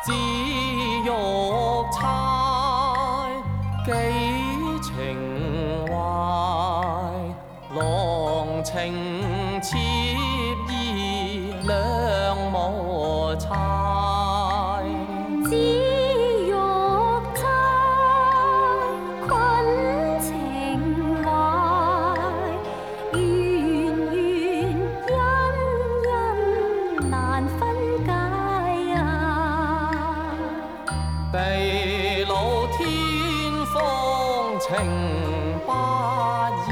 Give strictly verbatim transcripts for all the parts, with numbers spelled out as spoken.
只玉钗，寄情怀，郎情妾意两无猜。 只玉钗，困情怀，圆圆阴阴难分解啊！ 地老天荒情不易，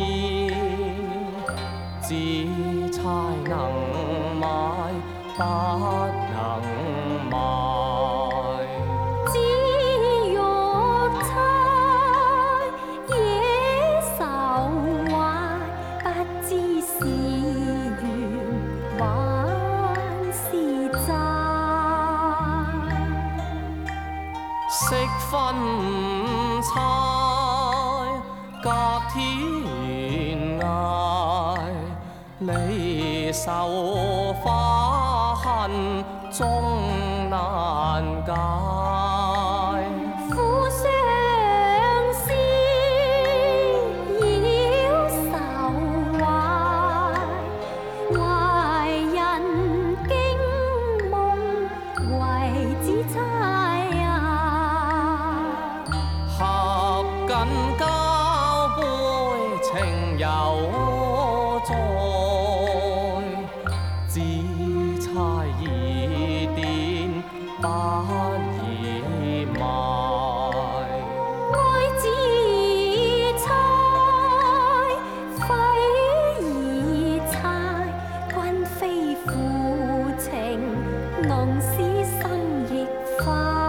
只猜能买不能卖。 只玉钗，野愁怀，不知是缘还是债。 惜分猜，隔天涯，离愁花恨终难解。 苦相思，扰愁怀，怀人惊梦，为子猜啊！ 合紧交杯，情犹在，只猜疑点不易卖。 爱只猜，非已猜，君非负情，弄使心亦花。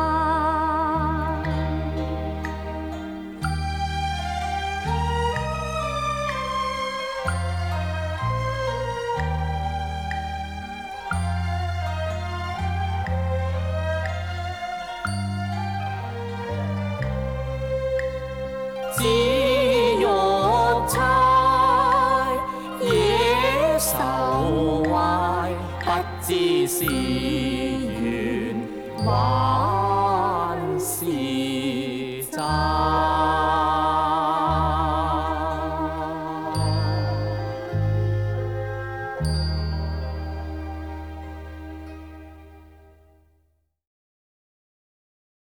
只玉钗，野愁怀，不知是缘还